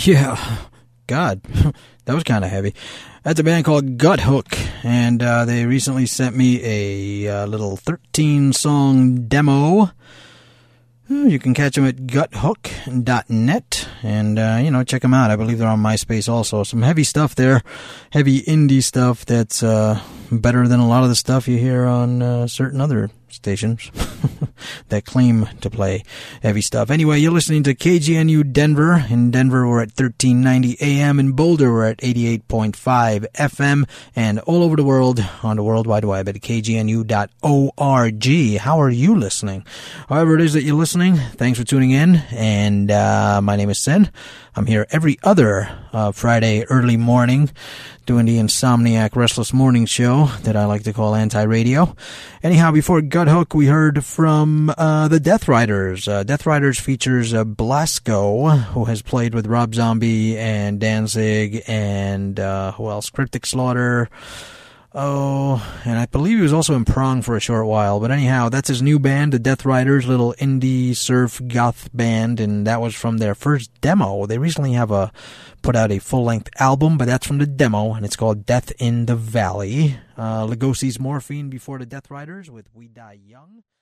Yeah, God, that was kind of heavy. That's a band called Guthook, and they recently sent me a little 13-song demo. You can catch them at guthook.net, and, check them out. I believe they're on MySpace also. Some heavy stuff there, heavy indie stuff that's better than a lot of the stuff you hear on certain other stations that claim to play heavy stuff. Anyway, you're listening to KGNU Denver. In Denver, we're at 1390 AM. In Boulder, we're at 88.5 FM. And all over the world on the World Wide Web at kgnu.org. How are you listening? However it is that you're listening, thanks for tuning in. And my name is Sen. I'm here every other Friday early morning doing the Insomniac Restless Morning Show that I like to call Anti-Radio. Anyhow, before Guthook, we heard from the Death Riders. Death Riders features Blasco, who has played with Rob Zombie and Danzig and who else? Cryptic Slaughter. Oh, and I believe he was also in Prong for a short while. But anyhow, that's his new band, the Death Riders, little indie surf goth band, and that was from their first demo. They recently have put out a full-length album, but that's from the demo, and it's called Death in the Valley. Lugosi's Morphine before the Death Riders with We Die Young.